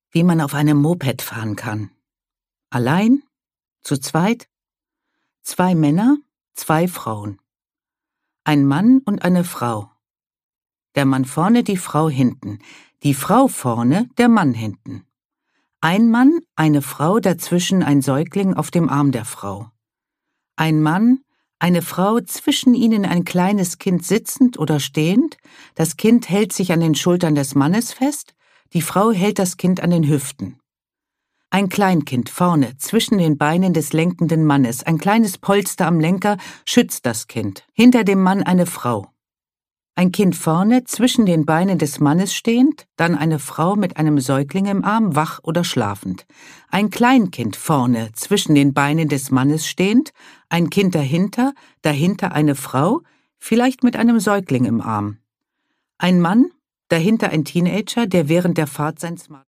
Wie man auf einem Moped fahren kann. Allein, zu zweit, 2 Männer, 2 Frauen. Ein Mann und eine Frau. Der Mann vorne, die Frau hinten. Die Frau vorne, der Mann hinten. Ein Mann, eine Frau, dazwischen ein Säugling auf dem Arm der Frau. Ein Mann, eine Frau, zwischen ihnen ein kleines Kind sitzend oder stehend, das Kind hält sich an den Schultern des Mannes fest, die Frau hält das Kind an den Hüften. Ein Kleinkind vorne, zwischen den Beinen des lenkenden Mannes, ein kleines Polster am Lenker schützt das Kind, hinter dem Mann eine Frau. Ein Kind vorne, zwischen den Beinen des Mannes stehend, dann eine Frau mit einem Säugling im Arm, wach oder schlafend. Ein Kleinkind vorne, zwischen den Beinen des Mannes stehend, ein Kind dahinter eine Frau, vielleicht mit einem Säugling im Arm. Ein Mann, dahinter ein Teenager, der während der Fahrt sein Smartphone